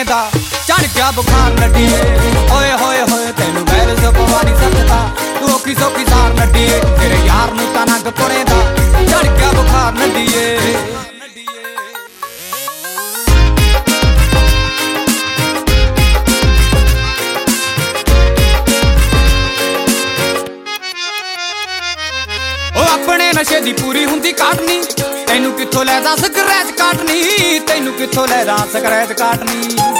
चढ़ गया बुखार नड्डिए होए होए होए तेनू बैल जो पवा नहीं सकता तू औखी सौखी सार नड्डिए तेरे यार नू तां नंग पुड़ेदा चढ़ गया बुखार नड्डिए अपने नशे दी पूरी हुंदी काटनी तैनू कित्थों लैदा सिगरैट काटनी तैनू कित्थों लैदा सिगरैट काटनी